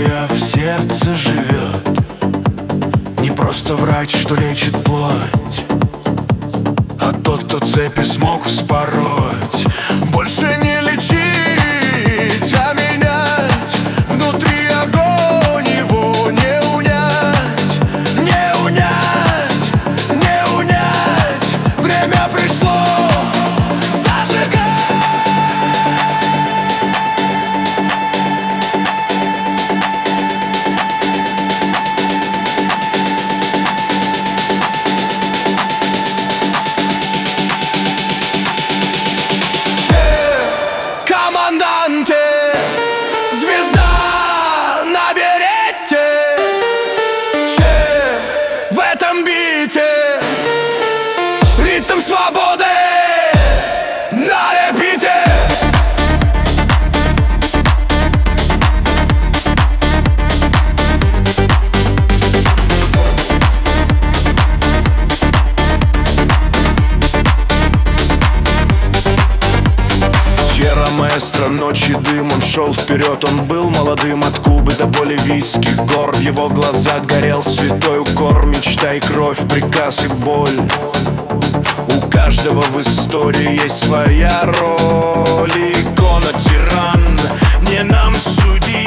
твоя в сердце живет. Не просто врач, что лечит плоть, а тот, кто цепи смог вспороть. Больше не лечить, а менять. Внутри огонь, его не унять. Не унять, не унять. Время пришло, зажигай. Команданте, звезда на берете. Че в этом бите? Ритм свободы на репите. Маэстро, ночи дым, он шел вперед. Он был молодым от Кубы до боливийских гор. В его глазах горел святой укор. Мечта и кровь, приказ и боль. У каждого в истории есть своя роль. Икона, тиран, не нам судить.